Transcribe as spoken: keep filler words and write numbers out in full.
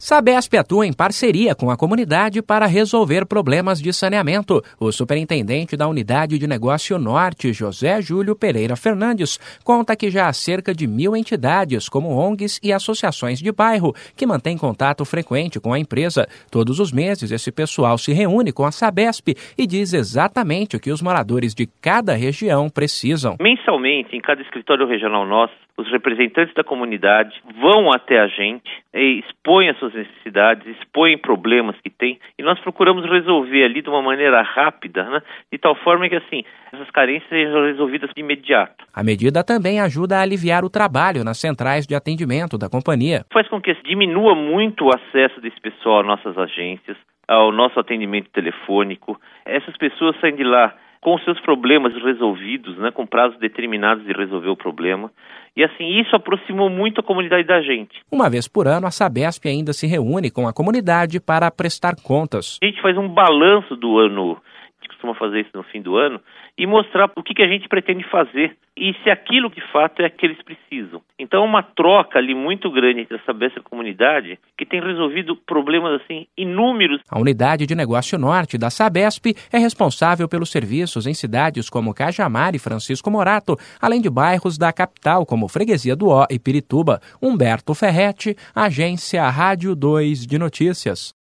Sabesp atua em parceria com a comunidade para resolver problemas de saneamento. O superintendente da Unidade de Negócio Norte, José Júlio Pereira Fernandes, conta que já há cerca de mil entidades, como O N Gs e associações de bairro, que mantêm contato frequente com a empresa. Todos os meses, esse pessoal se reúne com a Sabesp e diz exatamente o que os moradores de cada região precisam. Mensalmente, em cada escritório regional nosso, os representantes da comunidade vão até a gente, e expõem as suas necessidades, expõem problemas que tem, e nós procuramos resolver ali de uma maneira rápida, né, de tal forma que assim, essas carências sejam resolvidas de imediato. A medida também ajuda a aliviar o trabalho nas centrais de atendimento da companhia. Faz com que diminua muito o acesso desse pessoal às nossas agências, ao nosso atendimento telefônico. Essas pessoas saem de lá com os seus problemas resolvidos, né, com prazos determinados de resolver o problema. E assim, isso aproximou muito a comunidade da gente. Uma vez por ano, a Sabesp ainda se reúne com a comunidade para prestar contas. A gente faz um balanço do ano, a gente costuma fazer isso no fim do ano, e mostrar o que, que a gente pretende fazer e se aquilo de fato é que eles precisam. Então é uma troca ali muito grande entre a Sabesp e a comunidade que tem resolvido problemas assim inúmeros. A Unidade de Negócio Norte da Sabesp é responsável pelos serviços em cidades como Cajamar e Francisco Morato, além de bairros da capital como Freguesia do Ó e Pirituba. Humberto Ferretti, Agência Rádio dois de Notícias.